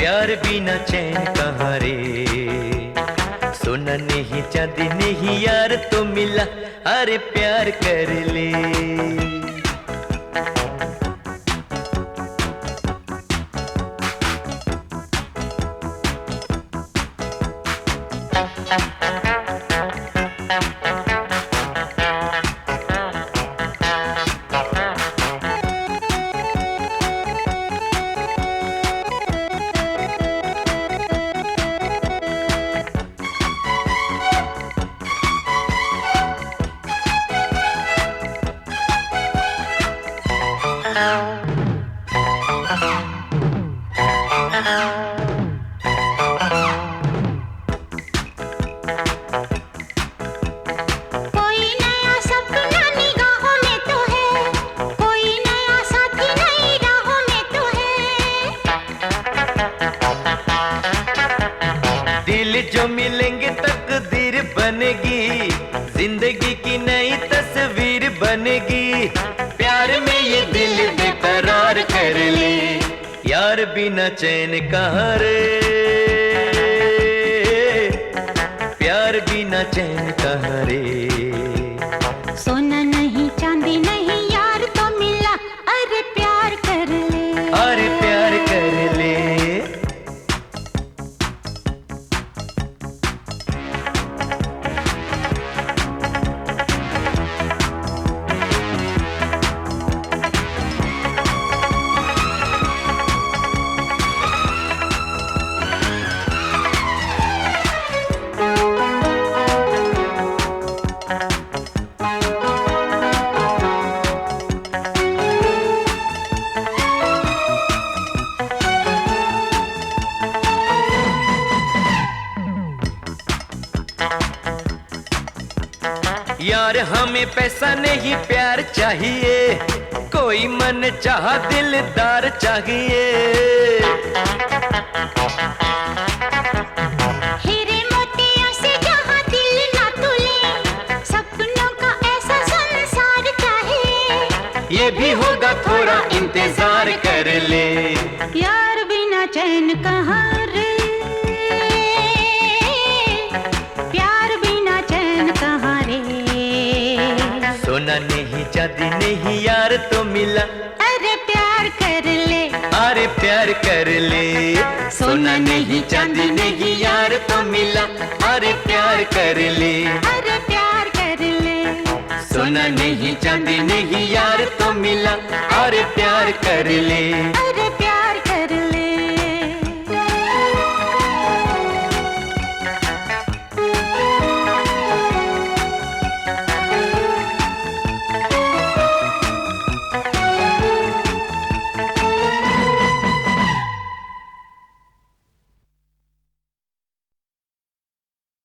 प्यार बिना चैन कहाँ रे। सोना नहीं चांदी नहीं यार तो मिला, अरे प्यार कर ले। कोई नया सपना निगाहों में तो है, कोई नया साथी नई राहों में तो है। दिल जो मिलेंगे तकदीर बनेगी, जिंदगी की नई तस्वीर बनेगी। प्यार में ये दिल बेकरार कर ले, यार बिना चैन कहाँ रे। प्यार बिना चैन कहाँ रे। सोना नहीं चांदी नहीं यार तो मिला, अरे प्यार कर ले, अरे प्यार कर ले। यार हमें पैसा नहीं प्यार चाहिए, कोई मन चाह दिलदार चाहिए। हीरे मोतियों से जहाँ दिल ना तुले, सपनों का ऐसा संसार चाहिए। ये भी होगा थोड़ा इंतजार कर ले, यार बिना चैन कहाँ रे। प्यार बिना चैन कहाँ रे। सोना नहीं चांदी नहीं यार तो मिला, अरे प्यार कर ले, अरे प्यार कर ले। सोना नहीं चांदी नहीं यार तो मिला, अरे प्यार कर ले, अरे प्यार कर ले। सोना नहीं चांदी नहीं यार तो मिला, अरे प्यार कर ले। अरे प्यार